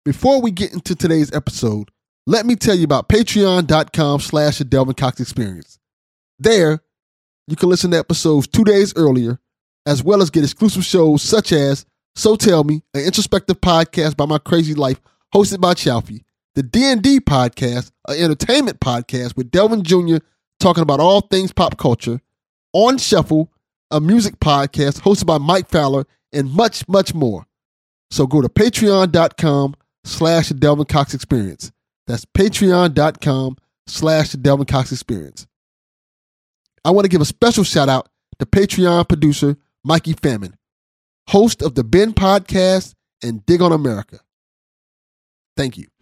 Before we get into today's episode, let me tell you about patreon.com/The Delvin Cox Experience. There, you can listen to episodes 2 days earlier, as well as get exclusive shows such as So Tell Me, an introspective podcast by my crazy life hosted by Chalfie, the D&D podcast, an entertainment podcast with Delvin Jr. talking about all things pop culture, On Shuffle, a music podcast hosted by Mike Fowler, and much, much more. So go to patreon.com/The Delvin Cox Experience. That's patreon.com/The Delvin Cox Experience. I want to give a special shout out to Patreon producer Mikey Famine, host of the Ben Podcast and Dig on America. Thank you.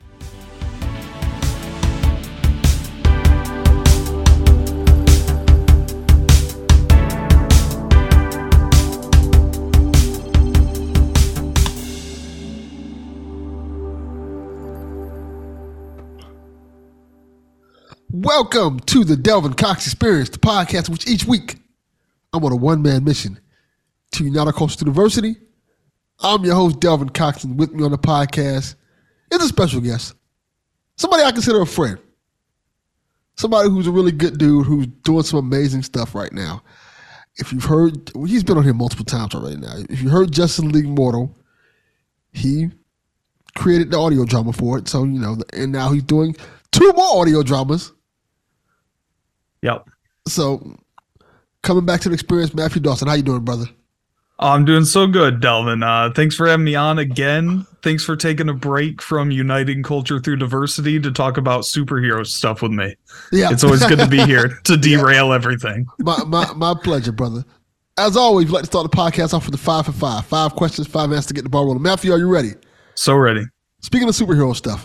Welcome to the Delvin Cox Experience, the podcast in which each week I'm on a one-man mission to unite our culture through diversity. I'm your host, Delvin Cox, and with me on the podcast is a special guest, somebody I consider a friend, somebody who's a really good dude who's doing some amazing stuff right now. If you've heard, he's been on here multiple times already now. If you heard Justice League Mortal, he created the audio drama for it, so, you know, and now he's doing 2 more audio dramas. Yep. So, coming back to the experience, Matthew Dawson, how you doing, brother? I'm doing so good, Delvin. Thanks for having me on again. Thanks for taking a break from uniting culture through diversity to talk about superhero stuff with me. Yeah, it's always good to be here to derail everything. My pleasure, brother. As always, we'd like to start the podcast off with the 5 for 5. 5 questions, 5 answers to get the ball rolling. Matthew, are you ready? So ready. Speaking of superhero stuff,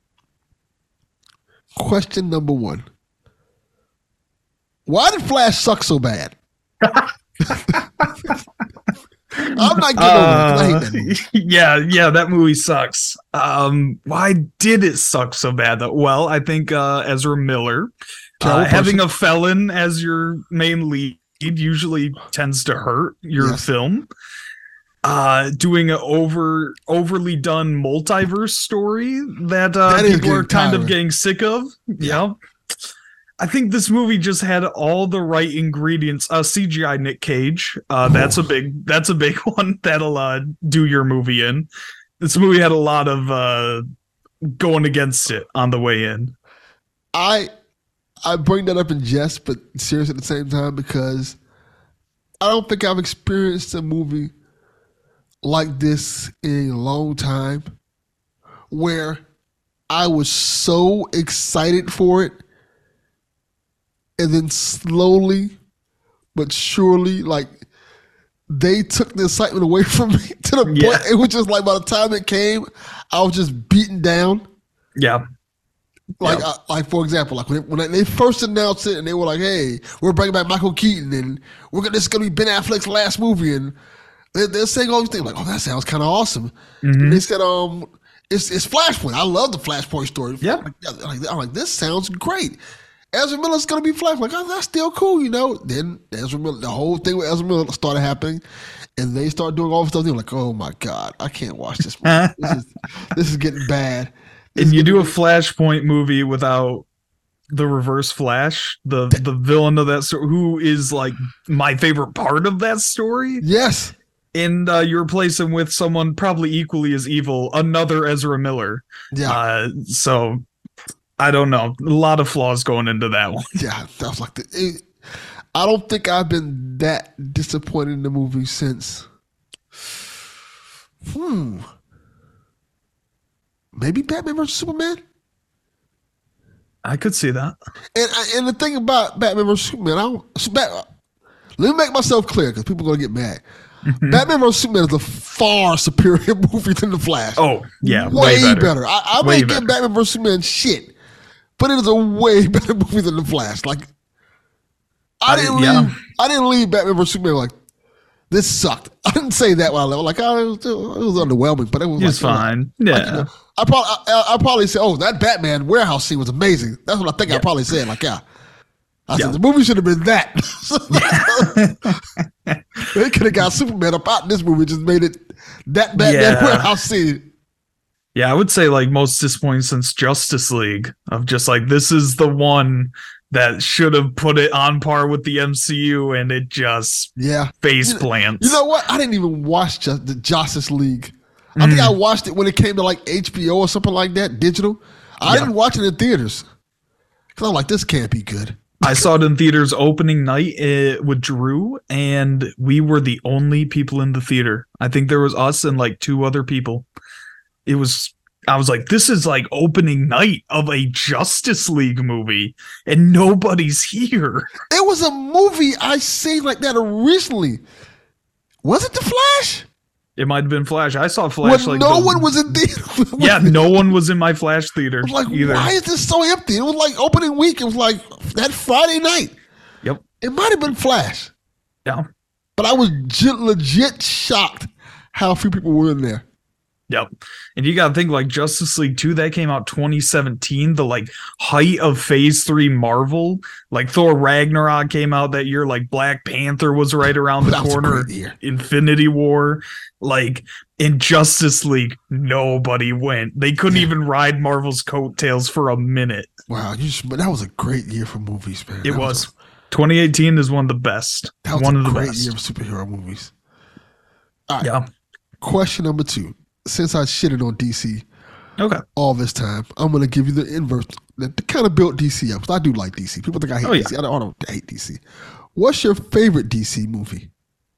question number 1. Why did Flash suck so bad? I'm not getting over it because I hate that movie. Yeah, that movie sucks. Why did it suck so bad though? Well, I think Ezra Miller, having a felon as your main lead usually tends to hurt your film. Doing an overly done multiverse story that people are kind of getting sick of. Yeah. I think this movie just had all the right ingredients. CGI Nick Cage. That's a big one that'll do your movie in. This movie had a lot of going against it on the way in. I bring that up in jest, but serious at the same time, because I don't think I've experienced a movie like this in a long time where I was so excited for it, and then slowly but surely, like, they took the excitement away from me to the point it was just like by the time it came, I was just beaten down. Yeah. Like, for example, like when they first announced it and they were like, "Hey, we're bringing back Michael Keaton and this is gonna be Ben Affleck's last movie," and they're saying all these things like, "Oh, that sounds kind of awesome." Mm-hmm. And they said, it's Flashpoint. I love the Flashpoint story. Yeah. I'm like, this sounds great. Ezra Miller's going to be Flash. Like, oh, that's still cool, you know. Then Ezra Miller, the whole thing with Ezra Miller started happening, and they start doing all this stuff. They're like, oh my God, I can't watch this movie. This is getting bad. And you do a Flashpoint movie without the Reverse Flash, the villain of that story, who is like my favorite part of that story. Yes. And you replace him with someone probably equally as evil, another Ezra Miller. Yeah. So I don't know. A lot of flaws going into that one. Yeah, that was like I don't think I've been that disappointed in the movie since. Maybe Batman vs Superman. I could see that. And the thing about Batman vs Superman, let me make myself clear because people are gonna get mad. Mm-hmm. Batman vs Superman is a far superior movie than The Flash. Oh yeah, way better. I may give Batman vs Superman shit, but it is a way better movie than The Flash. Like, I didn't leave Batman vs Superman like, this sucked. I didn't say that while I left. Like, it was underwhelming, but it was fine. Yeah. Like, you know, I probably said, oh, that Batman warehouse scene was amazing. That's what I think I probably said. Like, I said, the movie should have been that. They could have got Superman up out in this movie, just made it that Batman warehouse scene. Yeah, I would say like most disappointing since Justice League of just like this is the one that should have put it on par with the MCU and it just face plants. You know what? I didn't even watch the Justice League. I think I watched it when it came to like HBO or something like that, digital. I didn't watch it in theaters because I'm like, this can't be good. I saw it in theaters opening night with Drew, and we were the only people in the theater. I think there was us and like 2 other people. I was like, this is like opening night of a Justice League movie, and nobody's here. It was a movie I seen like that originally. Was it The Flash? It might have been Flash. I saw Flash when no one was in theater. Yeah, no one was in my Flash theater. I was like, either. Why is this so empty? It was like opening week. It was like that Friday night. Yep. It might have been Flash. Yeah. But I was legit shocked how few people were in there. Yep. And you got to think like Justice League 2, that came out 2017, the like height of phase 3 Marvel. Like Thor Ragnarok came out that year. Like Black Panther was right around the corner. Infinity War. Like in Justice League, nobody went. They couldn't even ride Marvel's coattails for a minute. Wow. But that was a great year for movies, man. It was. 2018 is one of the best. That was one a of the great best year of superhero movies. All right. Yeah. Question number 2. Since I shitted on DC all this time, I'm going to give you the inverse that kind of built DC up. Because I do like DC. People think I hate DC. I don't hate DC. What's your favorite DC movie?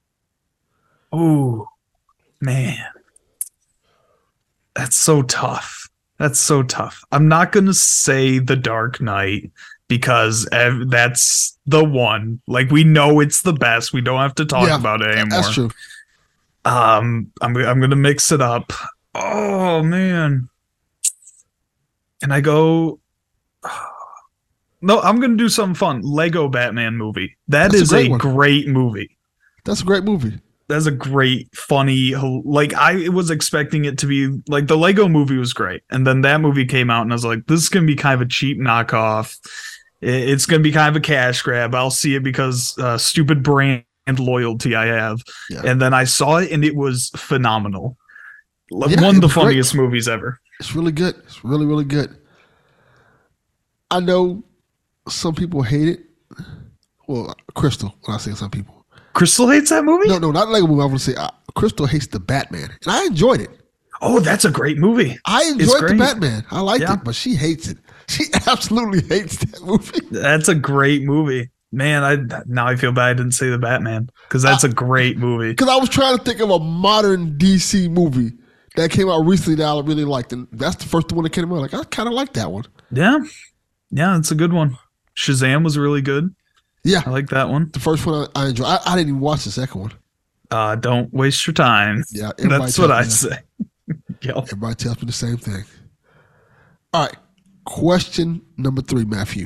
Oh, man. That's so tough. I'm not going to say The Dark Knight because that's the one. Like, we know it's the best. We don't have to talk about it anymore. That's true. I'm gonna mix it up. Oh man, can I go? No, I'm gonna do something fun. Lego Batman movie. That's a great movie. That's a great movie. That's a great, funny. Like I was expecting it to be like the Lego movie was great, and then that movie came out, and I was like, this is gonna be kind of a cheap knockoff. It's gonna be kind of a cash grab. I'll see it because stupid brand and loyalty I have. And then I saw it and it was phenomenal. One of the funniest movies ever. It's really good. It's really, really good. I know some people hate it. Well, Crystal, when I say some people. Crystal hates that movie? No, not Lego movie. I want to say Crystal hates the Batman. And I enjoyed it. Oh, that's a great movie. I enjoyed the Batman. I liked it, but she hates it. She absolutely hates that movie. That's a great movie. Man, now I feel bad I didn't say the Batman because that's a great movie. Because I was trying to think of a modern DC movie that came out recently that I really liked, and that's the first one that came out. Like I kind of like that one. Yeah, it's a good one. Shazam was really good. Yeah, I like that one. The first one I enjoyed. I didn't even watch the second one. Don't waste your time. Yeah, that's what I say. Yep. Everybody tells me the same thing. All right, question number 3, Matthew.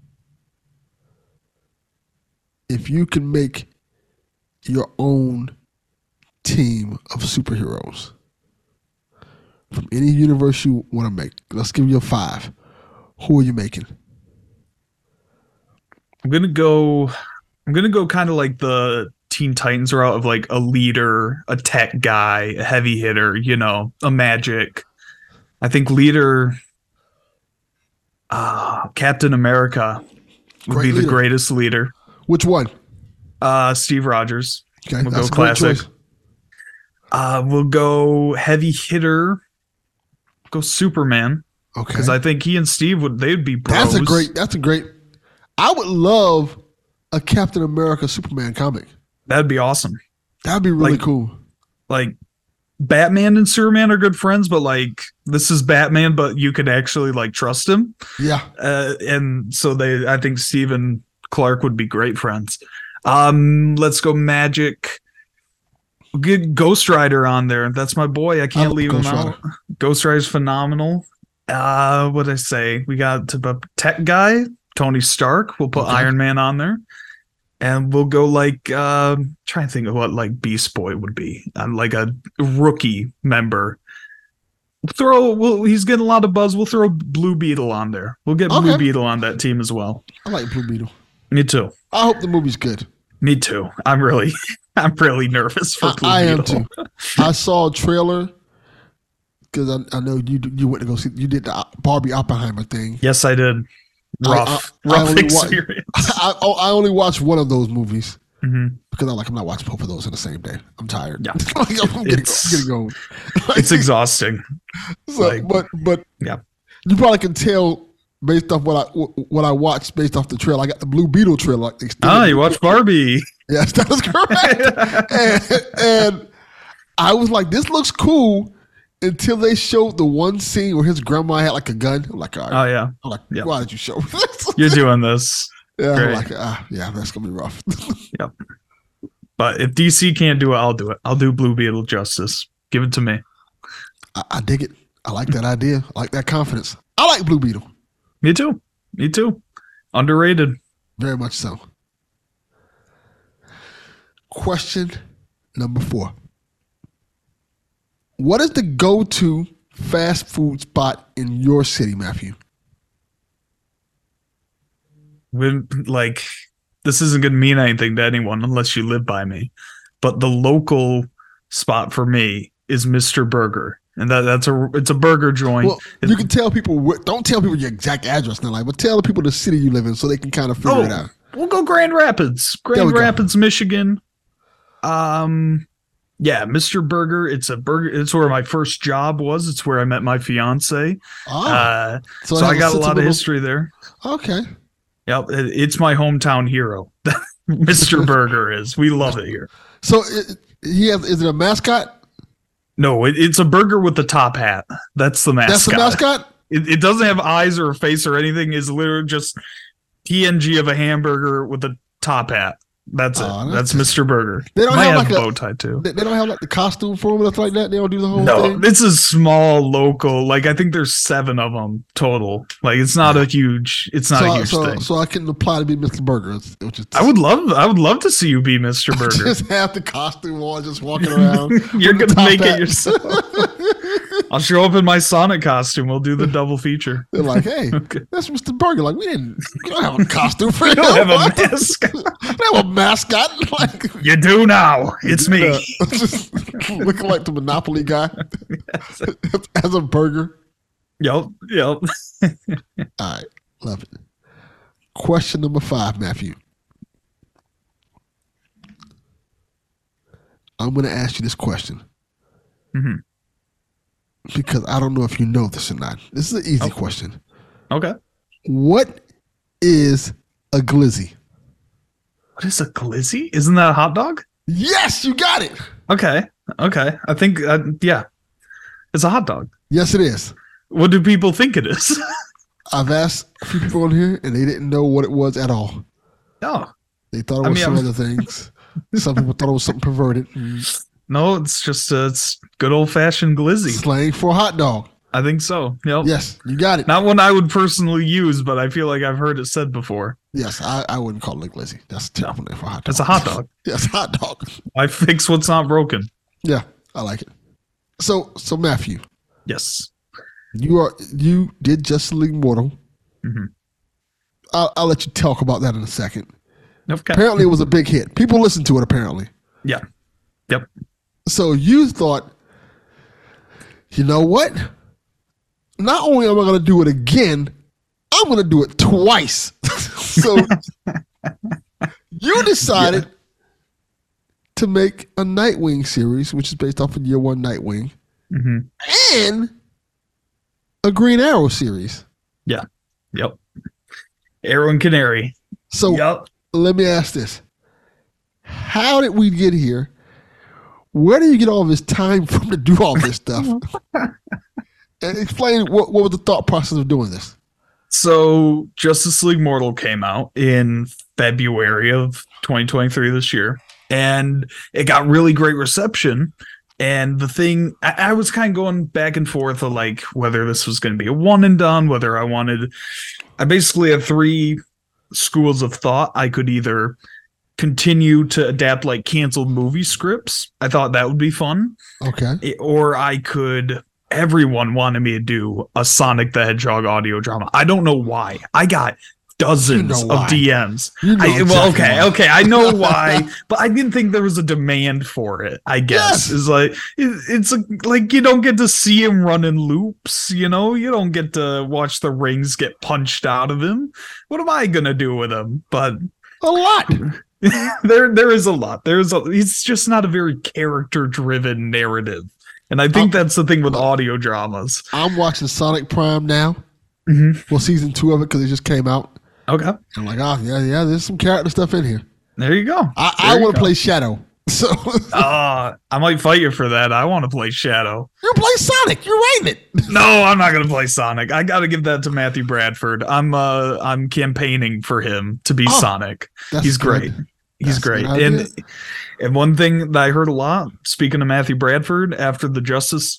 If you can make your own team of superheroes from any universe you want to make, let's give you a 5. Who are you making? I'm gonna go kind of like the Teen Titans route of like a leader, a tech guy, a heavy hitter, a magic. I think leader, Captain America would be the greatest leader. Which one? Steve Rogers. Okay, we'll go classic. We'll go heavy hitter. Go Superman. Okay. Because I think he and Steve they'd be bros. That's a great. I would love a Captain America Superman comic. That'd be awesome. That'd be really cool. Like Batman and Superman are good friends, but like this is Batman, but you could actually like trust him. Yeah. And so I think Steve and Clark would be great friends. Let's go magic. Get Ghost Rider on there. That's my boy. I can't leave him out. Ghost Rider's phenomenal. What'd I say? We got the tech guy, Tony Stark. We'll put Iron Man on there. And we'll go like trying to think of what like Beast Boy would be. Like a rookie member. He's getting a lot of buzz. We'll throw Blue Beetle on there. We'll get Blue Beetle on that team as well. I like Blue Beetle. Me too. I hope the movie's good. Me too. I'm really nervous for Blue Beetle. I am too. I saw a trailer because I know you went to go see. You did the Barbie Oppenheimer thing. Yes, I did. Rough experience. I only watched one of those movies because I'm not watching both of those in the same day. I'm tired. Yeah, I'm getting old. It's exhausting. So, but yeah, you probably can tell based off what I watched based off the trailer. I got the Blue Beetle trailer. You watched Barbie? Yes, that is correct. and I was like, this looks cool until they showed the one scene where his grandma had like a gun. I'm like, all right. Oh yeah. I'm like, why did you show this? You're doing this. Yeah, I'm like, that's gonna be rough. Yep. But if DC can't do it, I'll do it. I'll do Blue Beetle justice. Give it to me. I dig it. I like that idea. I like that confidence. I like Blue Beetle. Me too. Underrated. Very much so. Question number 4. What is the go-to fast food spot in your city, Matthew? This isn't going to mean anything to anyone unless you live by me. But the local spot for me is Mr. Burger. And it's a burger joint. Well, you can tell people, don't tell people your exact address now, but tell the people the city you live in so they can kind of figure it out. We'll go Grand Rapids. Grand Rapids, Michigan. Yeah, Mr. Burger. It's a burger. It's where my first job was. It's where I met my fiance. So I got a lot of history there. Okay. Yep, it's my hometown hero. Mr. Burger is. We love it here. So is it a mascot? No, it's a burger with the top hat. That's the mascot. That's the mascot? It doesn't have eyes or a face or anything. It's literally just PNG of a hamburger with a top hat. That's it. That's Mr. Burger. They don't have a bow tie too. They don't have like the costume for them or nothing like that. They don't do the whole thing. No, it's a small local. I think there's 7 of them total. It's not a huge. It's not a huge thing. So I can apply to be Mr. Burger. I would love to see you be Mr. Burger. Just have the costume on, just walking around. You're gonna make it yourself. I'll show up in my Sonic costume. We'll do the double feature. They're like, hey, that's Mr. Burger. We don't have a costume for him. We don't have a mascot. We don't have a mascot. You do now. It's me. Just looking like the Monopoly guy as a burger. Yep. All right. Love it. Question number 5, Matthew. I'm going to ask you this question. Because I don't know if you know this or not. This is an easy question. Okay. What is a glizzy? What is a glizzy? Isn't that a hot dog? Yes, you got it. Okay. I think, yeah. It's a hot dog. Yes, it is. What do people think it is? I've asked a few people on here, and they didn't know what it was at all. Oh. They thought it was some other things. Some people thought it was something perverted. No, it's just it's good old-fashioned glizzy. Slang for hot dog. I think so. Yep. Yes, you got it. Not one I would personally use, but I feel like I've heard it said before. Yes, I wouldn't call it a glizzy. That's a terrible name for a hot dog. It's a hot dog. Yes, hot dog. I fix what's not broken. Yeah, I like it. So Matthew. Yes. You did Justice League Mortal. I'll let you talk about that in a second. Okay. Apparently, it was a big hit. People listened to it. Apparently. Yeah. Yep. So you thought, you know what? Not only am I going to do it again, I'm going to do it twice. So you decided to make a Nightwing series, which is based off of Year One Nightwing, and a Green Arrow series. Yeah. Yep. Arrow and Canary. So let me ask this. How did we get here? Where do you get all this time from to do all this stuff? And explain what was the thought process of doing this? So Justice League Mortal came out in February of 2023 this year, and it got really great reception. And the thing, I was kind of going back and forth of whether this was going to be a one and done, whether I basically had 3 schools of thought. I could either continue to adapt canceled movie scripts. I thought that would be fun. Okay. Or everyone wanted me to do a Sonic the Hedgehog audio drama. I don't know why. I got dozens of DMs. Okay. I know why, okay. I know why, but I didn't think there was a demand for it. I guess it's like you don't get to see him run in loops. You don't get to watch the rings get punched out of him. What am I gonna do with him? But a lot. there is a lot. It's just not a very character-driven narrative, and I think that's the thing with audio dramas. I'm watching Sonic Prime now. Well, season 2 of it because it just came out. Okay. I'm like, yeah, there's some character stuff in here. There you go. I want to play Shadow. So I might fight you for that. I want to play Shadow. You play Sonic. You're writing it. No, I'm not going to play Sonic. I got to give that to Matthew Bradford. I'm campaigning for him to be Sonic. He's great. He's great. And one thing that I heard a lot, speaking of Matthew Bradford, after the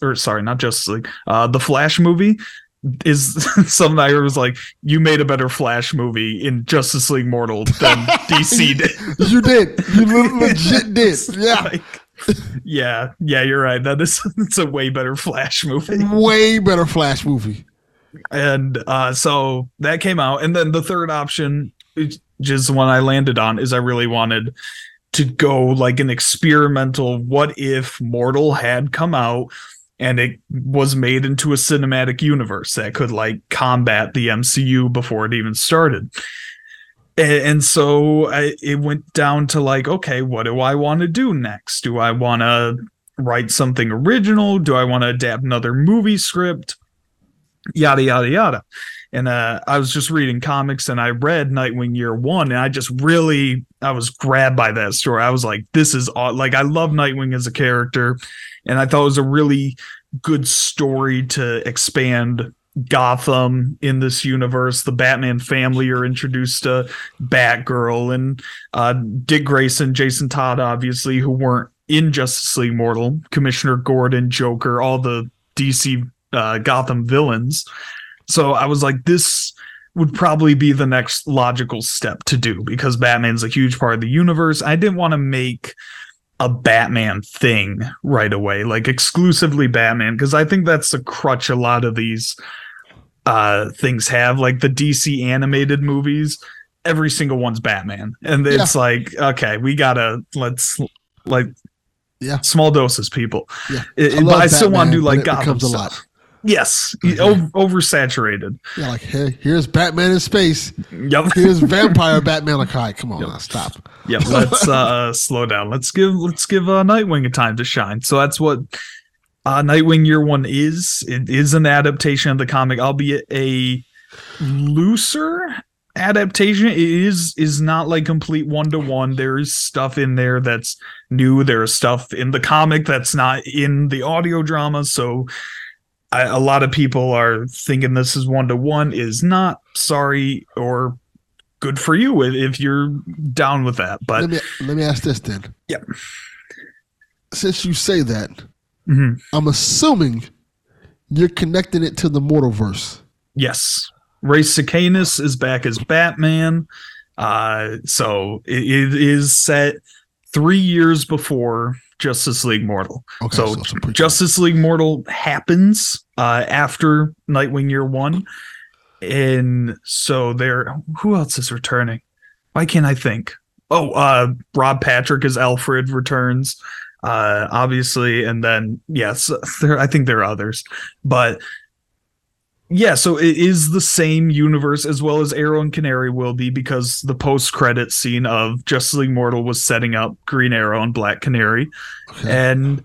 the Flash movie, is something I heard was like, you made a better Flash movie in Justice League Mortal than DC did. You did. You legit did. Yeah. Yeah, you're right. It's a way better Flash movie. Way better Flash movie. And so that came out. And then the third option, which is the one I landed on, is I really wanted to go like an experimental what if Mortal had come out and it was made into a cinematic universe that could like combat the MCU before it even started. And so it went down to like, okay, what do I want to do next? Do I want to write something original? Do I want to adapt another movie script? Yada, yada, yada. And I was just reading comics and I read Nightwing Year One, and I was grabbed by that story. I was like, this is like, I love Nightwing as a character, and I thought it was a really good story to expand Gotham in this universe. The Batman family are introduced to Batgirl and Dick Grayson, Jason Todd, obviously, who weren't in Justice League Mortal, Commissioner Gordon, Joker, all the DC Gotham villains. So I was like, this would probably be the next logical step to do because Batman's a huge part of the universe. I didn't want to make a Batman thing right away, like exclusively Batman, because I think that's the crutch a lot of these things have. Like the DC animated movies, every single one's Batman. And it's like, okay, small doses, people. Yeah. But I still want to do like Gotham becomes a stuff. lot. Yes, oversaturated. Yeah, like here's Batman in space. Yep. Here's vampire Batman. Like, all right, come on, now, stop. Yep. Let's slow down. Let's give Nightwing a time to shine. So that's what Nightwing Year One is. It is an adaptation of the comic, albeit a looser adaptation. It is not like complete 1-to-1. There is stuff in there that's new. There is stuff in the comic that's not in the audio drama. So a lot of people are thinking this is 1-to-1. Is not. Sorry, or good for you if you're down with that. But let me ask this then. Yep. Since you say that, I'm assuming you're connecting it to the Mortalverse. Yes. Ray Sicanus is back as Batman. So it is set 3 years before Justice League Mortal. Okay, so Justice League Mortal happens after Nightwing Year One. And so who else is returning? Why can't I think? Rob Patrick as Alfred returns, obviously. And then, yes, I think there are others. But yeah, so it is the same universe as well as Arrow and Canary will be, because the post-credit scene of Justice League Mortal was setting up Green Arrow and Black Canary. Okay. And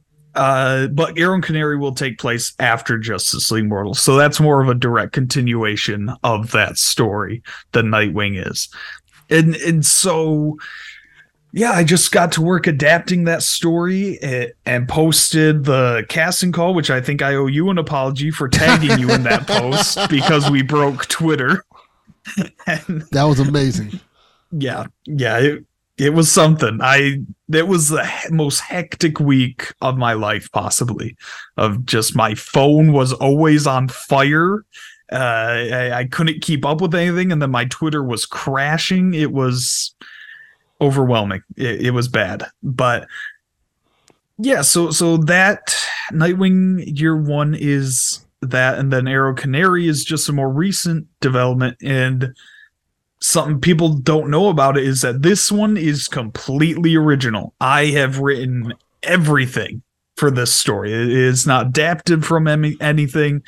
but Arrow and Canary will take place after Justice League Mortal. So that's more of a direct continuation of that story than Nightwing is. And so yeah, I just got to work adapting that story and posted the casting call, which I think I owe you an apology for tagging you in that post because we broke Twitter. And that was amazing. Yeah, it was something. It was the most hectic week of my life, possibly. Of just my phone was always on fire. I couldn't keep up with anything, and then my Twitter was crashing. It was overwhelming. It was bad. But yeah, so that Nightwing Year One is that, and then Arrow Canary is just a more recent development. And something people don't know about it is that this one is completely original. I have written everything for this story. It is not adapted from anything.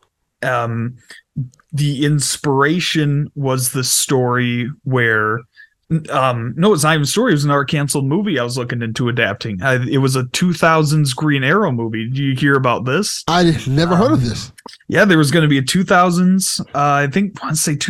The inspiration was the story where no, it's not even a story. It was another canceled movie I was looking into adapting. It was a 2000s Green Arrow movie. Do you hear about this? I never heard of this. Yeah, there was going to be a 2000s, I think, I want to say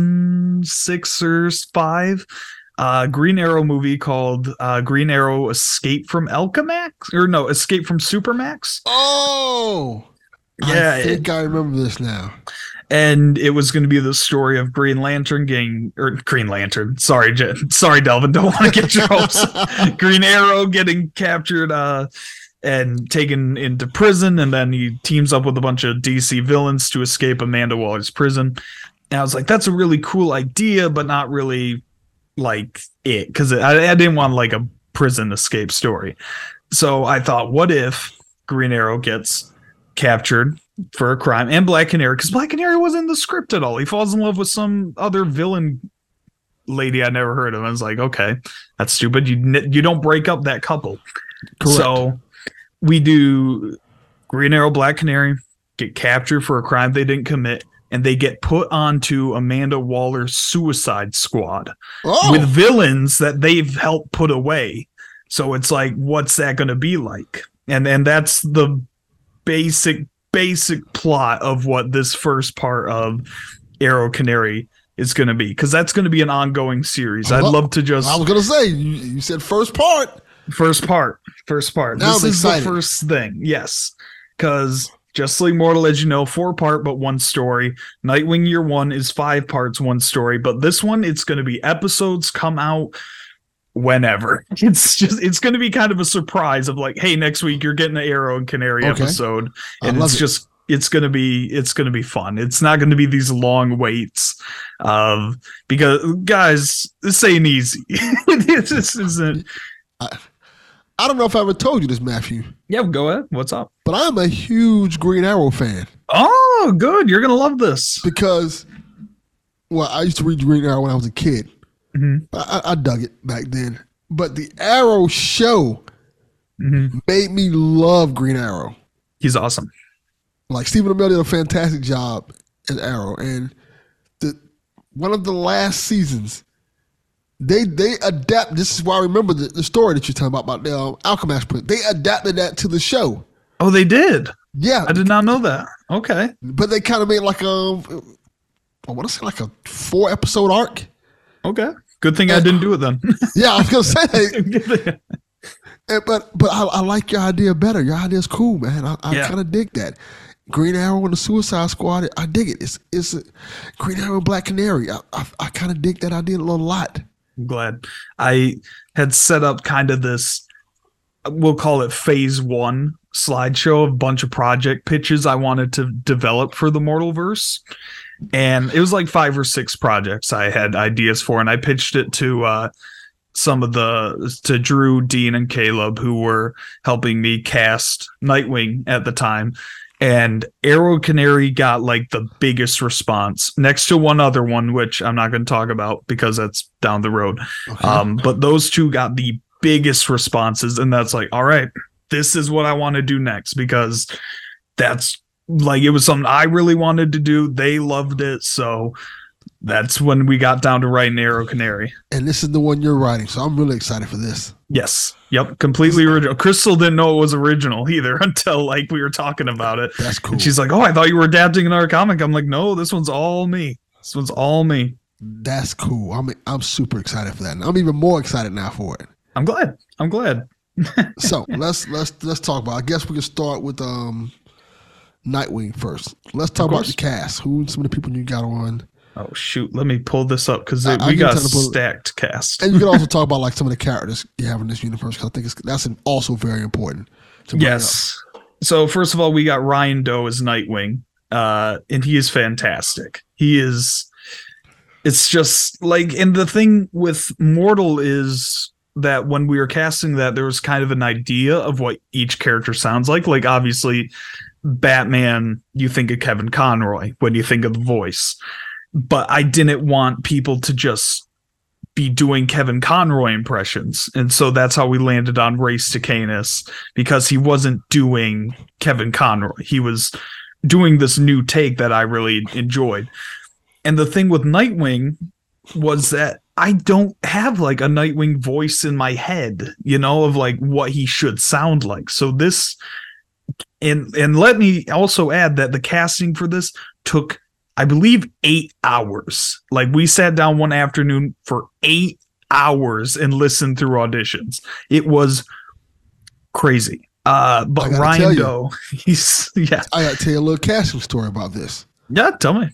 2006 or 5, Green Arrow movie called Green Arrow Escape from Alchemax? Or no, Escape from Supermax? Oh! Yeah. I think I remember this now. And it was going to be the story of Green Lantern getting, or Green Lantern. Sorry, Delvin, don't want to get your hopes. Green Arrow getting captured and taken into prison, and then he teams up with a bunch of DC villains to escape Amanda Waller's prison. And I was like, that's a really cool idea, but not really like it, because I didn't want like a prison escape story. So I thought, what if Green Arrow gets captured for a crime, and Black Canary, because Black Canary wasn't in the script at all. He falls in love with some other villain lady I never heard of. I was like, okay, that's stupid. You don't break up that couple. Correct. So we do Green Arrow, Black Canary get captured for a crime they didn't commit, and they get put onto Amanda Waller's Suicide Squad with villains that they've helped put away. So it's like, what's that going to be like? And that's the basic plot of what this first part of Arrow Canary is going to be, because that's going to be an ongoing series. I'd love to just... I was going to say, you said first part. First part. Now this is the first thing. Yes. Because Justice League Mortal, as you know, 4-part, but 1 story. Nightwing Year 1 is 5 parts, 1 story. But this one, it's going to be episodes come out whenever. It's going to be kind of a surprise of like, hey, next week you're getting an Arrow and Canary episode, and it's going to be fun. It's not going to be these long waits because guys, this ain't easy. This isn't. I don't know if I ever told you this, Matthew. Yeah, go ahead. What's up? But I'm a huge Green Arrow fan. Oh, good. You're going to love this. Because, I used to read Green Arrow when I was a kid. Mm-hmm. I dug it back then. But the Arrow show made me love Green Arrow. He's awesome. Like, Stephen Amell did a fantastic job as Arrow. And one of the last seasons, they adapt. This is why I remember the story that you're talking about the Alchemax print. They adapted that to the show. Oh, they did? Yeah. I did not know that. Okay. But they kind of made like I want to say like a 4-episode arc. Okay. Good thing I didn't do it then. Yeah, I was going to say. But I like your idea better. Your idea is cool, man. I kind of dig that. Green Arrow and the Suicide Squad, I dig it. It's a Green Arrow and Black Canary. I kind of dig that idea a lot. I'm glad. I had set up kind of this, we'll call it phase 1 slideshow of a bunch of project pitches I wanted to develop for the Mortalverse. And it was like 5 or 6 projects I had ideas for, and I pitched it to to Drew, Dean, and Caleb, who were helping me cast Nightwing at the time. And Arrow Canary got like the biggest response, next to one other one, which I'm not going to talk about because that's down the road. Okay. But those 2 got the biggest responses, and that's like, all right, this is what I want to do next, because that's like, it was something I really wanted to do. They loved it. So that's when we got down to writing Arrow Canary. And this is the one you're writing. So I'm really excited for this. Yes. Yep. Completely original. Crystal didn't know it was original either until like we were talking about it. That's cool. And she's like, oh, I thought you were adapting another comic. I'm like, no, this one's all me. This one's all me. That's cool. I'm super excited for that. And I'm even more excited now for it. I'm glad. So let's talk about, I guess we can start with Nightwing first. Let's talk about the cast. Who some of the people you got on? Oh shoot, let me pull this up because we got a stacked cast. And you can also talk about like some of the characters you have in this universe, because I think that's also very important to bring up. So first of all, we got Ryan Doe as Nightwing, and he is fantastic. It's just like, and the thing with Mortal is that when we were casting that, there was kind of an idea of what each character sounds like. Like obviously Batman, you think of Kevin Conroy when you think of the voice. but I didn't want people to just be doing Kevin Conroy impressions. And so that's how we landed on Race to Canis, because he wasn't doing Kevin Conroy. He was doing this new take that I really enjoyed. And the thing with Nightwing was that I don't have like a Nightwing voice in my head, of like what he should sound like. So this, and let me also add that the casting for this took, I believe, 8 hours. Like, we sat down one afternoon for 8 hours and listened through auditions. It was crazy. But Ryan Doe, I gotta tell you a little casting story about this. Yeah, tell me.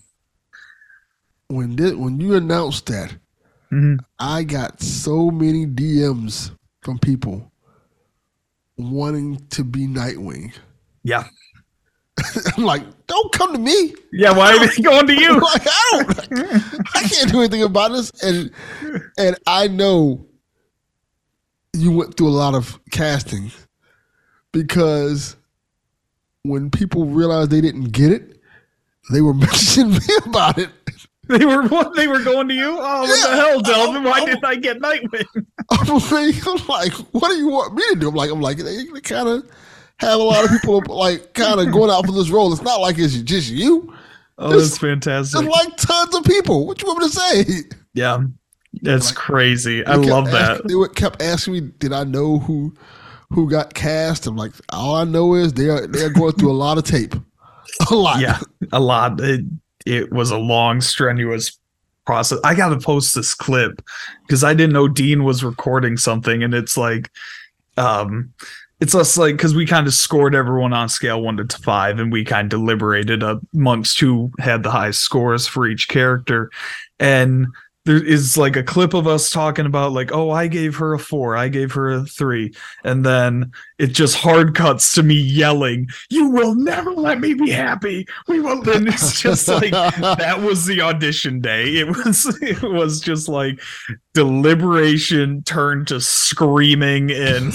When you announced that, I got so many DMs from people wanting to be Nightwing. Yeah. I'm like, don't come to me. Yeah, why are they going to you? Like, I can't do anything about this. And I know you went through a lot of casting, because when people realized they didn't get it, they were messaging me about it. They were going to you? Oh, what the hell, Delvin? Why didn't I get Nightwing? I'm like, what do you want me to do? I'm like, they kind of have a lot of people like kind of going out for this role. It's not like it's just you. Oh, that's fantastic. There's like tons of people. What you want me to say? Yeah, that's crazy. I love that. They kept asking me, did I know who got cast? I'm like, all I know is they're going through a lot of tape. A lot. Yeah, a lot. It was a long, strenuous process. I got to post this clip because I didn't know Dean was recording something, and it's like, it's us like, because we kind of scored everyone on scale 1 to 5, and we kind of deliberated amongst who had the highest scores for each character, and there is like a clip of us talking about like, oh, I gave her a 4, I gave her a 3, and then it just hard cuts to me yelling, "You will never let me be happy. We will." And it's just like, that was the audition day. It was just like deliberation turned to screaming, and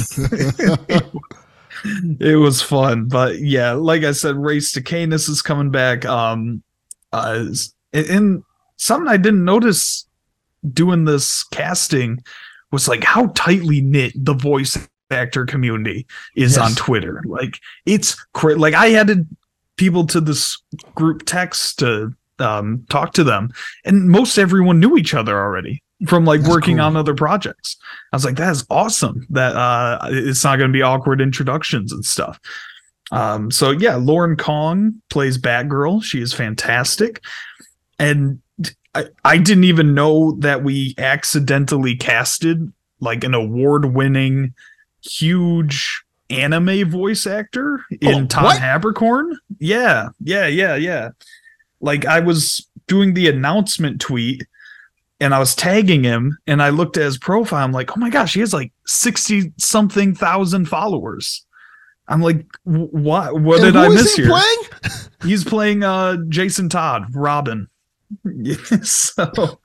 it was fun. But yeah, like I said, Race to Canis is coming back. And something I didn't notice doing this casting was like how tightly knit the voice actor community is on Twitter. Like, it's like I added people to this group text to talk to them, and most everyone knew each other already from like working on other projects. I was like, that is awesome that it's not going to be awkward introductions and stuff. So yeah, Lauren Kong plays Batgirl. She is fantastic. And I didn't even know that we accidentally casted like an award-winning, huge anime voice actor in Todd Haberkorn. Yeah. Like, I was doing the announcement tweet and I was tagging him, and I looked at his profile. I'm like, oh my gosh, he has like 60-something thousand followers. I'm like, what did I miss here? He's playing Jason Todd, Robin. So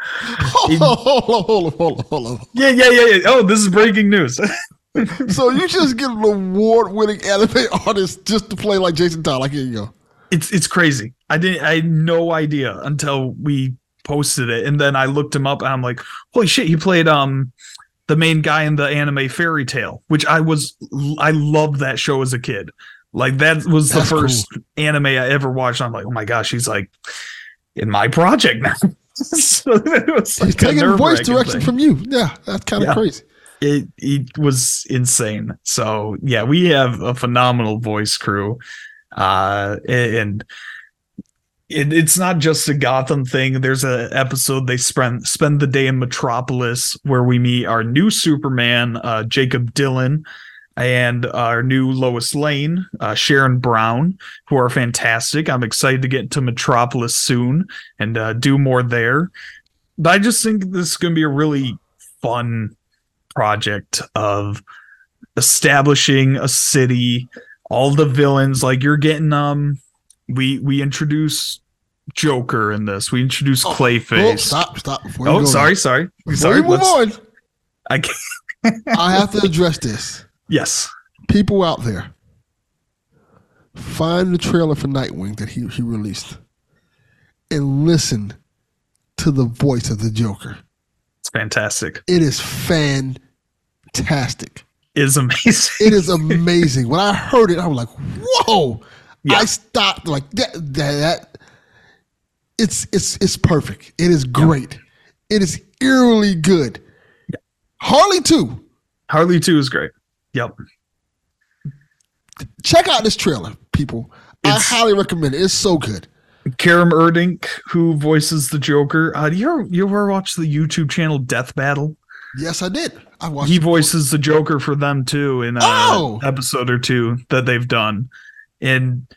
hold on. Yeah. Oh, this is breaking news. So you just get an award-winning anime artist just to play like Jason Todd. Like, here you go. It's crazy. I had no idea until we posted it, and then I looked him up, and I'm like, holy shit, he played the main guy in the anime Fairy Tail, which I loved that show as a kid. Like, that was the first anime I ever watched. I'm like, oh my gosh, he's like in my project now. So it was like, he's taking voice direction from you. Yeah, that's kind of crazy. It was insane. So yeah, we have a phenomenal voice crew, and it's not just a Gotham thing. There's an episode they spend the day in Metropolis, where we meet our new Superman, Jacob Dylan, and our new Lois Lane, Sharon Brown, who are fantastic. I'm excited to get to Metropolis soon and do more there. But I just think this is going to be a really fun project of establishing a city, all the villains. Like, you're getting we introduce Joker in this. We introduce Clayface. Stop. Sorry. Before you move on, I can't. I have to address this. Yes. People out there, find the trailer for Nightwing that he released and listen to the voice of the Joker. It's fantastic. It is fantastic. It is amazing. It is amazing. When I heard it, I was like, whoa. Yeah. I stopped like that. It's perfect. It is great. Yeah. It is eerily good. Yeah. Harley 2. Harley 2 is great. Yep. Check out this trailer, people. I highly recommend it. It's so good. Karam Erdink, who voices the Joker. You ever watch the YouTube channel Death Battle? Yes, I did. He voices the Joker for them too in an episode or two that they've done, and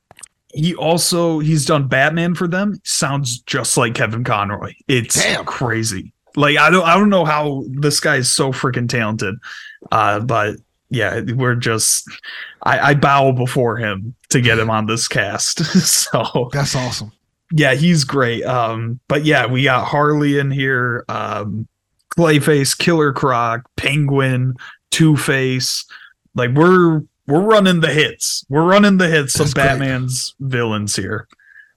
he's done Batman for them. Sounds just like Kevin Conroy. It's crazy. Like I don't know how this guy is so freaking talented, but yeah, we're just I bow before him to get him on this cast. So that's awesome. Yeah, he's great. But yeah, we got Harley in here. Clayface, Killer Croc, Penguin, Two-Face. Like we're running the hits. We're running the hits That's of Batman's villains here.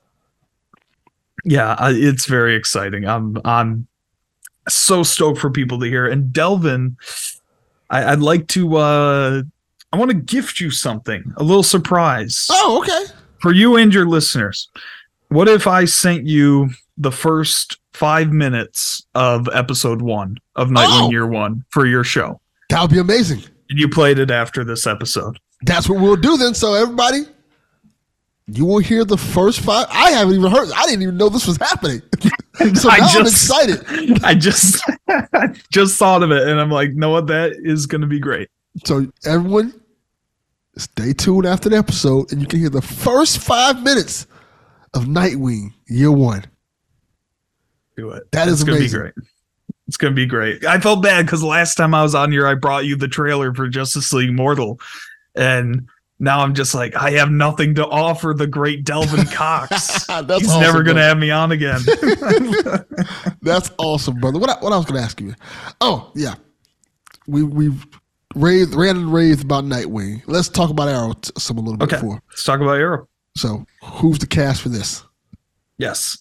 Yeah, it's very exciting. I'm so stoked for people to hear. And Delvin, I'd like to I want to gift you something, a little surprise. Oh, okay. For you and your listeners. What if I sent you the first 5 minutes of episode 1 of Nightwing Year 1 for your show? That would be amazing. And you played it after this episode. That's what we'll do then. So everybody, you will hear the first 5. I haven't even heard. I didn't even know this was happening. So I'm excited. I just thought of it, and I'm like, know what? That is going to be great. So everyone, stay tuned after the episode, and you can hear the first 5 minutes of Nightwing Year 1. Do it. It's going to be great. It's going to be great. I felt bad because last time I was on here, I brought you the trailer for Justice League Mortal, and now I'm just like, I have nothing to offer the great Delvin Cox. He's never going to have me on again. That's awesome, brother. What I was going to ask you? Oh, yeah. We've ran and raved about Nightwing. Let's talk about Arrow a little bit before. Let's talk about Arrow. So, who's the cast for this? Yes.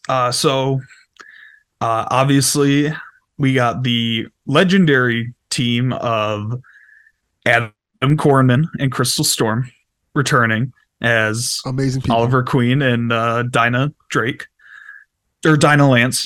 Obviously, we got the legendary team of Adam Corman and Crystal Storm returning as amazing people. Oliver Queen and Dinah Drake or Dinah Lance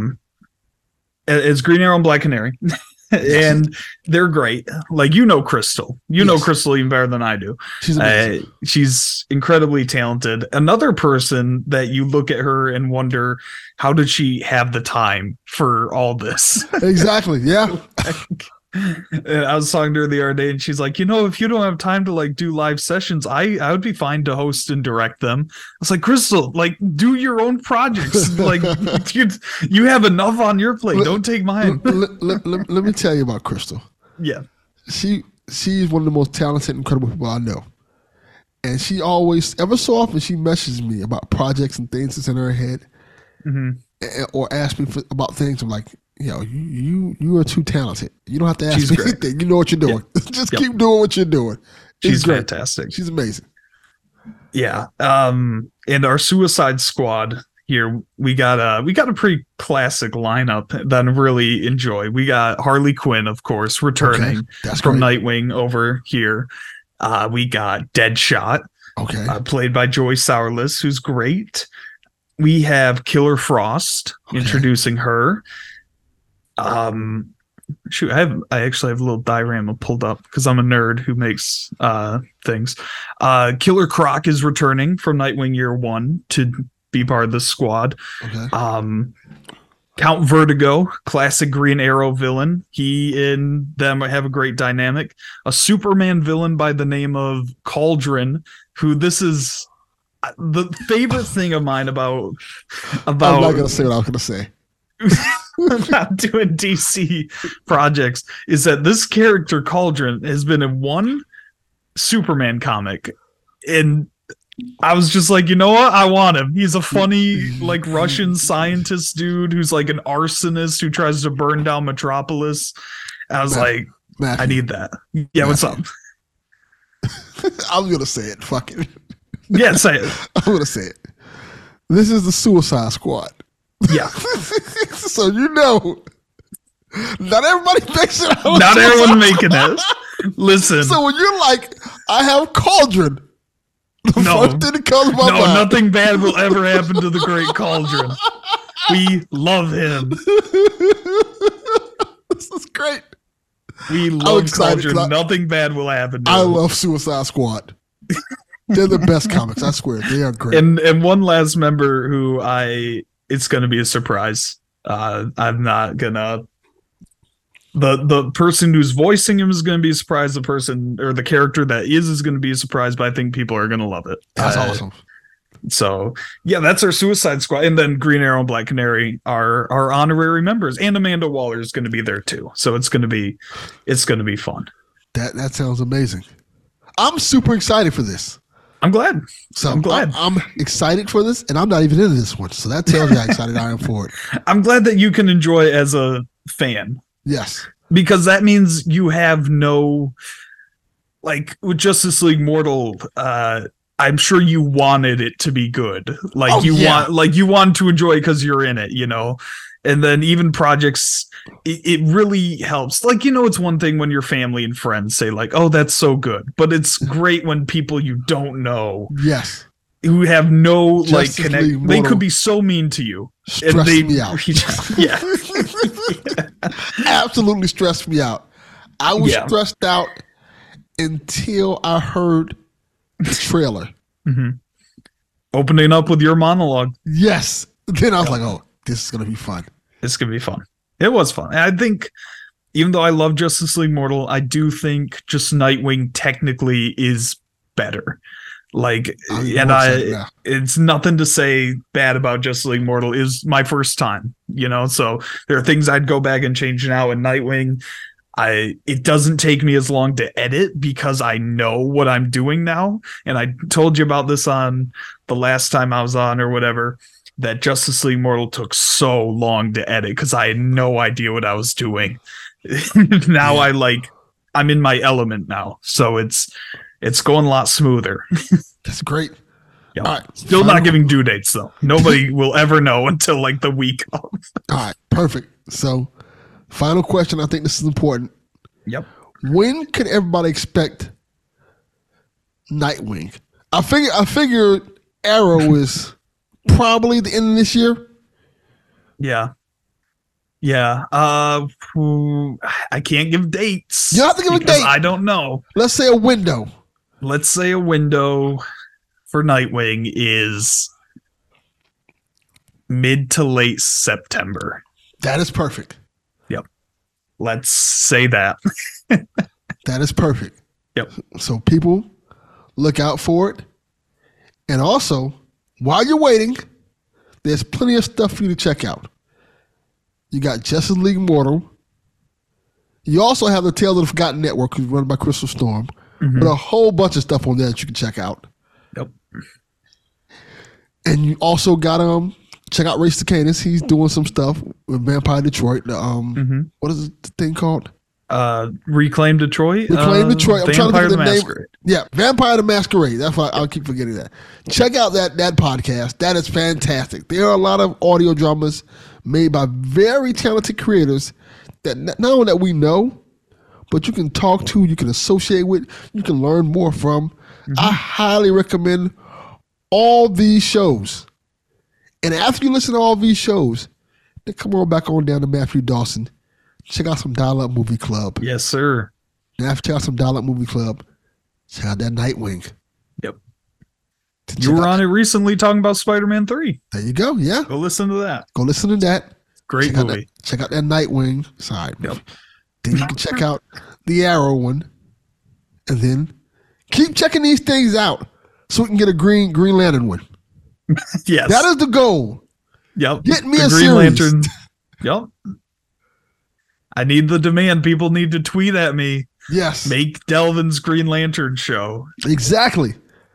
as Green Arrow and Black Canary. And they're great. Like, Crystal. Know Crystal even better than I do. She's amazing. She's incredibly talented. Another person that you look at her and wonder, how did she have the time for all this? Exactly. Yeah. And I was talking to her the other day, and she's like, if you don't have time to do live sessions, I would be fine to host and direct them. I was like, Crystal, do your own projects. You have enough on your plate. Don't take mine. Let me tell you about Crystal. Yeah. She's one of the most talented, incredible people I know. And she always, ever so often, she messages me about projects and things that's in her head. Mm-hmm. Or asks me about things. I'm like, you are too talented. You don't have to ask me anything. You know what you're doing. Yeah. Just keep doing what you're doing. She's fantastic. She's amazing. Yeah. And our Suicide Squad here, we got a pretty classic lineup that I really enjoy. We got Harley Quinn, of course, returning from Nightwing over here. We got Deadshot, played by Joy Sourless, who's great. We have Killer Frost, introducing her. I actually have a little diorama pulled up because I'm a nerd who makes things. Killer Croc is returning from Nightwing Year 1 to be part of the squad. Count Vertigo, classic Green Arrow villain. He and them have a great dynamic. A Superman villain by the name of Cauldron, who this is the favorite thing of mine about I'm not going to say what I was going to say. About doing DC projects is that this character Cauldron has been in one Superman comic, and I was just like, you know what? I want him. He's a funny, Russian scientist dude who's an arsonist who tries to burn down Metropolis. I was Matthew. I need that. Yeah, Matthew. What's up? I was gonna say it. Fuck it. Yeah, say it. I'm gonna say it. This is the Suicide Squad. Yeah. So you know, not everybody makes it out. Not everyone making it. Listen. So when you're like, I have Cauldron, the first thing that comes to my mind. Nothing bad will ever happen to the great Cauldron. We love him. This is great. We love Cauldron. Nothing bad will happen to him. I love Suicide Squad. They're the best comics, I swear. They are great. And one last member who it's going to be a surprise. I'm not going to... The person who's voicing him is going to be a surprise. The person or the character that is going to be a surprise, but I think people are going to love it. That's awesome. So yeah, that's our Suicide Squad. And then Green Arrow and Black Canary are our honorary members, and Amanda Waller is going to be there too. So it's going to be fun. That sounds amazing. I'm super excited for this. I'm glad. I'm excited for this, and I'm not even into this one. So that tells you how excited I am for it. I'm glad that you can enjoy it as a fan. Yes. Because that means you have no, like, with Justice League Mortal, I'm sure you wanted it to be good. Like, you want to enjoy it because you're in it, you know? And then even projects, it really helps. Like, you know, it's one thing when your family and friends say, like, oh, that's so good. But it's great when people you don't know. Yes. Who have no, Justice like, connect. They could be so mean to you. Stress me out. Yeah. Absolutely stressed me out. I was stressed out until I heard the trailer. Mm-hmm. Opening up with your monologue. Yes. Then I was like, oh, this is going to be fun. It's going to be fun. It was fun. And I think, even though I love Justice League Mortal, I do think just Nightwing technically is better. Like, it's nothing to say bad about Justice League Mortal. Is my first time, you know, so there are things I'd go back and change now. In Nightwing, it doesn't take me as long to edit because I know what I'm doing now. And I told you about this on the last time I was on or whatever, that Justice League Mortal took so long to edit because I had no idea what I was doing. Now I'm in my element now. So it's going a lot smoother. That's great. Yeah. All right. Still not giving due dates though. Nobody will ever know until like the week of. All right. Perfect. So final question. I think this is important. Yep. When could everybody expect Nightwing? I figure Arrow is probably the end of this year. Yeah. Yeah. I can't give dates. You have to give a date. I don't know. Let's say a window. Let's say a window for Nightwing is mid to late September. That is perfect. Yep. Let's say that. That is perfect. Yep. So people, look out for it. And also, while you're waiting, there's plenty of stuff for you to check out. You got Justice League Mortal. You also have the Tales of the Forgotten Network, who's run by Crystal Storm. Mm-hmm. With a whole bunch of stuff on there that you can check out. Yep. And you also got check out Race to Canis. He's doing some stuff with Vampire Detroit. What is the thing called? Reclaim Detroit. Reclaim Detroit. I'm trying to think of the name. Masquerade. Yeah, Vampire the Masquerade. That's why I'll keep forgetting that. Check out that podcast. That is fantastic. There are a lot of audio dramas made by very talented creators that not only that we know, but you can talk to, you can associate with, you can learn more from. Mm-hmm. I highly recommend all these shows. And after you listen to all these shows, then come on back on down to Matthew Dawson. Check out some Dial Up Movie Club. Yes, sir. And after check out some Dial Up Movie Club, check out that Nightwing. Yep. You were on it recently talking about Spider-Man 3. There you go, yeah. Go listen to that. Go listen to that. Great movie. Check out that Nightwing side. Yep. Then you can check out the Arrow one. And then keep checking these things out so we can get a Green Lantern one. Yes. That is the goal. Yep. Get me the a Green series. Lantern. Yep. I need the demand. People need to tweet at me. Yes. Make Delvin's Green Lantern show. Exactly.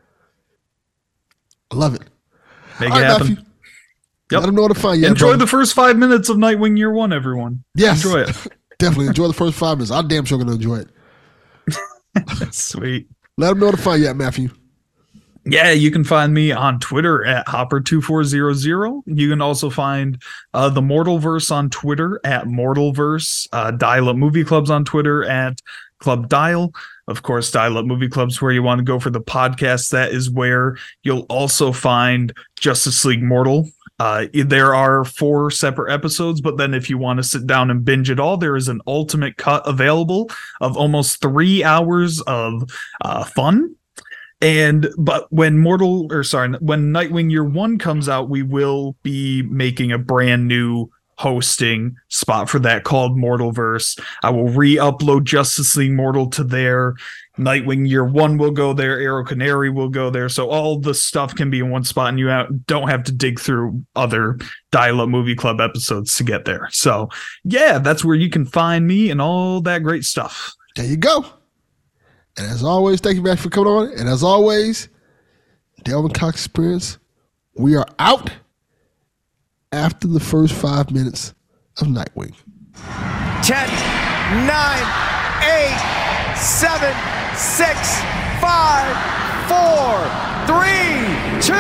I love it. Make it happen. Matthew, yep. Let them know where to find you. Enjoy the first 5 minutes of Nightwing Year 1, everyone. Yes. Enjoy it. Definitely enjoy the first 5 minutes. I'm damn sure going to enjoy it. Sweet. Let them know where to find you at, Matthew. Yeah, you can find me on Twitter at Hopper2400. You can also find the Mortalverse on Twitter at Mortalverse. Dial Up Movie Clubs on Twitter at Club Dial. Of course, Dial Up Movie Clubs where you want to go for the podcast. That is where you'll also find Justice League Mortal. There are 4 separate episodes, but then if you want to sit down and binge it all, there is an ultimate cut available of almost 3 hours of fun. But when Nightwing Year 1 comes out, we will be making a brand new hosting spot for that called Mortalverse. I will re-upload Justice League Mortal to there. Nightwing Year 1 will go there. Arrow Canary will go there. So all the stuff can be in one spot, and you don't have to dig through other Dial Up Movie Club episodes to get there. So yeah, that's where you can find me and all that great stuff. There you go. And as always, thank you, Max, for coming on. And as always, Delvin Cox Experience, we are out after the first 5 minutes of Nightwing. 10, 9, 8, 7, 6, 5, 4, 3, 2, 1.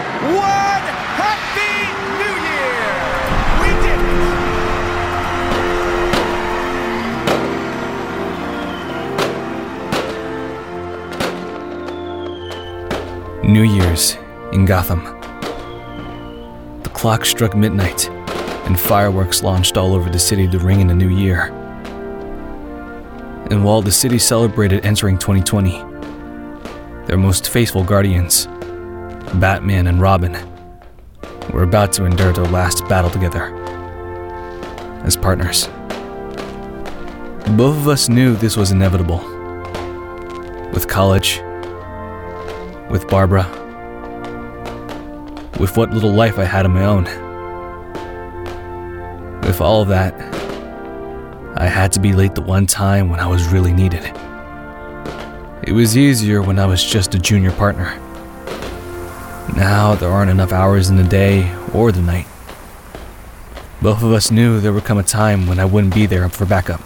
Happy New Year! We did it! New Year's in Gotham. The clock struck midnight, and fireworks launched all over the city to ring in the new year. And while the city celebrated entering 2020, their most faithful guardians, Batman and Robin, were about to endure their last battle together as partners. Both of us knew this was inevitable. With college, with Barbara, with what little life I had of my own. With all of that, I had to be late the one time when I was really needed. It was easier when I was just a junior partner. Now there aren't enough hours in the day or the night. Both of us knew there would come a time when I wouldn't be there for backup.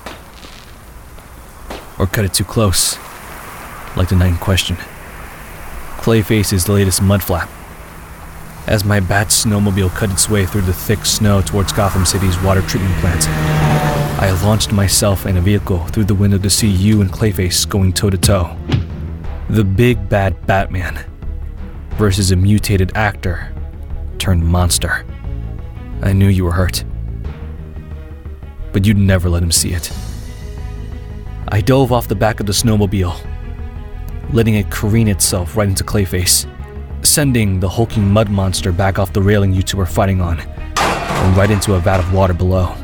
Or cut it too close, like the night in question. Clayface's latest mudflap. As my bat snowmobile cut its way through the thick snow towards Gotham City's water treatment plant, I launched myself in a vehicle through the window to see you and Clayface going toe-to-toe. The big bad Batman versus a mutated actor turned monster. I knew you were hurt, but you'd never let him see it. I dove off the back of the snowmobile, letting it careen itself right into Clayface, sending the hulking mud monster back off the railing you two were fighting on, and right into a vat of water below.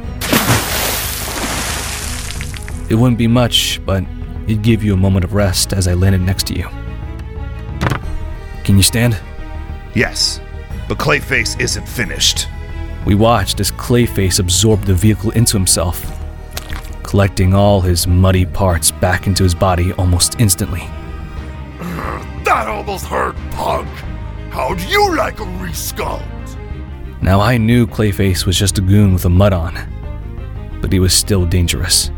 It wouldn't be much, but it'd give you a moment of rest as I landed next to you. Can you stand? Yes, but Clayface isn't finished. We watched as Clayface absorbed the vehicle into himself, collecting all his muddy parts back into his body almost instantly. That almost hurt, punk! How'd you like a resculpt? Now I knew Clayface was just a goon with a mud on, but he was still dangerous.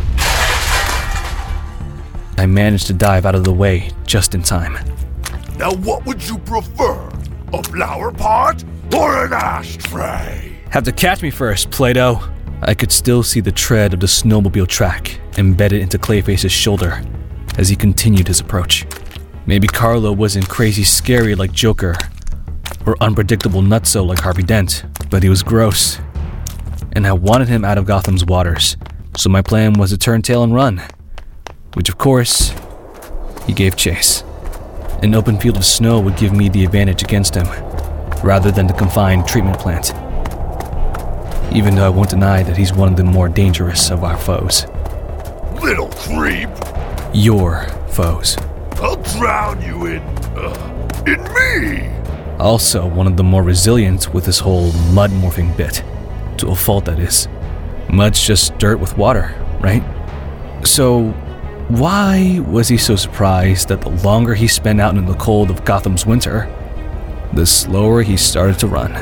I managed to dive out of the way just in time. Now what would you prefer? A flower pot or an ashtray? Have to catch me first, Play-Doh. I could still see the tread of the snowmobile track embedded into Clayface's shoulder as he continued his approach. Maybe Carlo wasn't crazy scary like Joker, or unpredictable nutso like Harvey Dent, but he was gross. And I wanted him out of Gotham's waters, so my plan was to turn tail and run. Which of course, he gave chase. An open field of snow would give me the advantage against him, rather than the confined treatment plant. Even though I won't deny that he's one of the more dangerous of our foes. Little creep! Your foes. I'll drown you in me! Also one of the more resilient with this whole mud morphing bit. To a fault, that is. Mud's just dirt with water, right? So, why was he so surprised that the longer he spent out in the cold of Gotham's winter, the slower he started to run?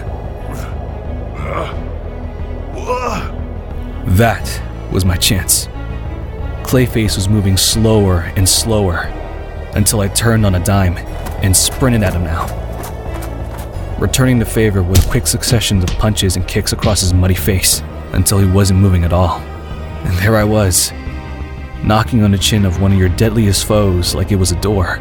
That was my chance. Clayface was moving slower and slower until I turned on a dime and sprinted at him now, returning the favor with a quick succession of punches and kicks across his muddy face until he wasn't moving at all. And there I was, knocking on the chin of one of your deadliest foes like it was a door.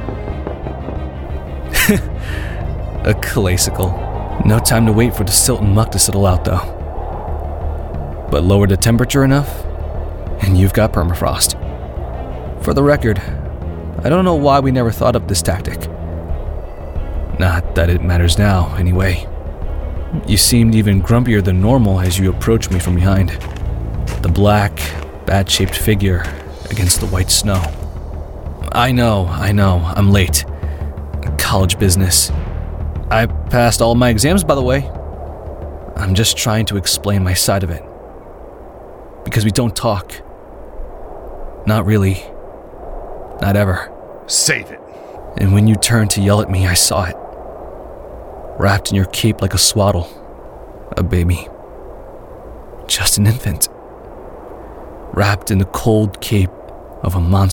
A classical. No time to wait for the silt and muck to settle out, though. But lower the temperature enough, and you've got permafrost. For the record, I don't know why we never thought of this tactic. Not that it matters now, anyway. You seemed even grumpier than normal as you approached me from behind. The black, bat-shaped figure against the white snow. I know, I'm late. College business. I passed all my exams, by the way. I'm just trying to explain my side of it. Because we don't talk. Not really. Not ever. Save it. And when you turned to yell at me, I saw it. Wrapped in your cape like a swaddle. A baby. Just an infant. Wrapped in the cold cape of a monster.